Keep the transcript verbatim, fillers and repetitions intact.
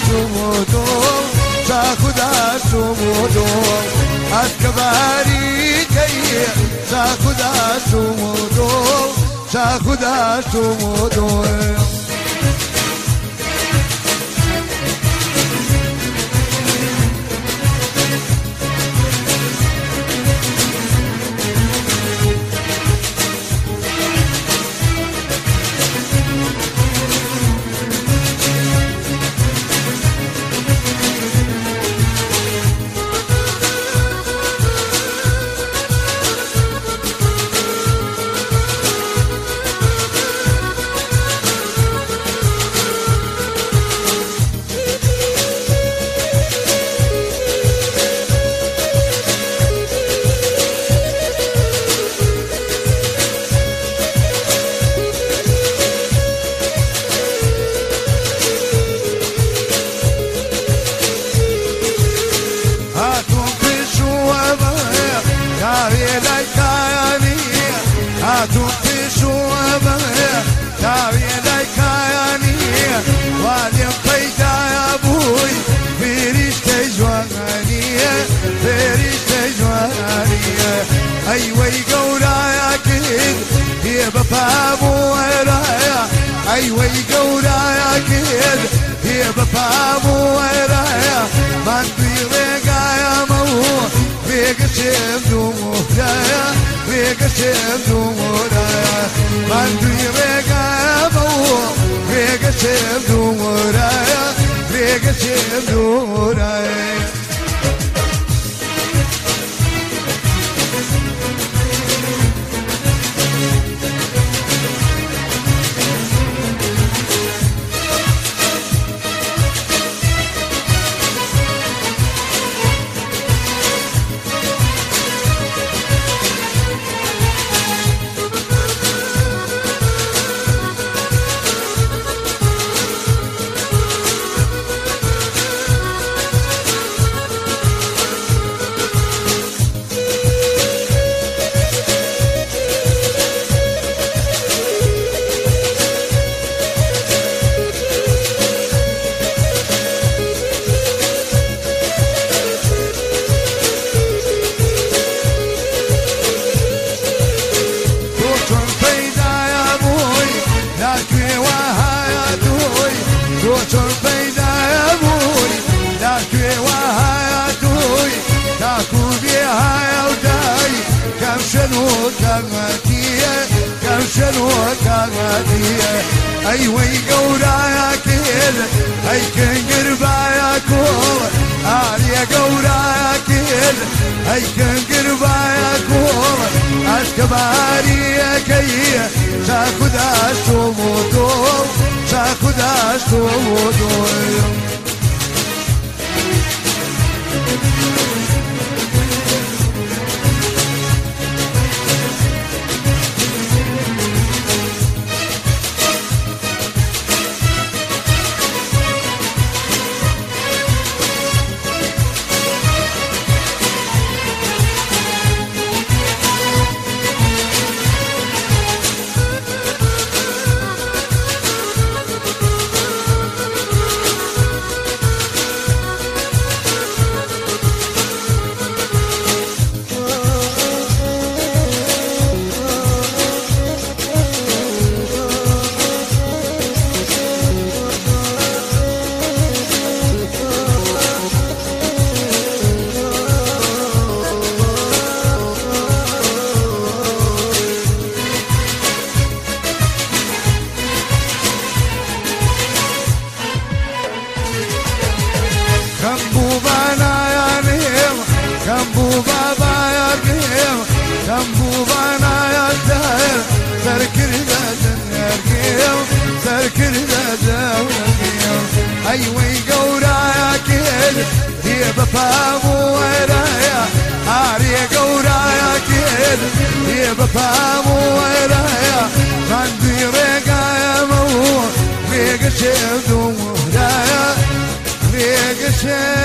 سمودو تاخدها سمودو أتكباري كي تاخدها سمودو تاخدها سمودو بفامو ورايا أيوة يقولا أكيد هي بفامو ورايا ما نطيرك يا مو فيك شيب دمورايا فيك شيب دمورايا ما نطيرك يا مو فيك شيب دمورايا فيك شيب دمورايا أيوة يقولا أكيد أي كن قربا يكون آلية قولا أكيد أي كن قربا يكون أسكباري كي تاخد أسومودو تاخد أسومودو أيوة يقولا أكيد هي بفامو ورايا آري قولا أكيد هي بفامو ورايا ما نديرك يا مو فيك شيب دمورايا فيك شيب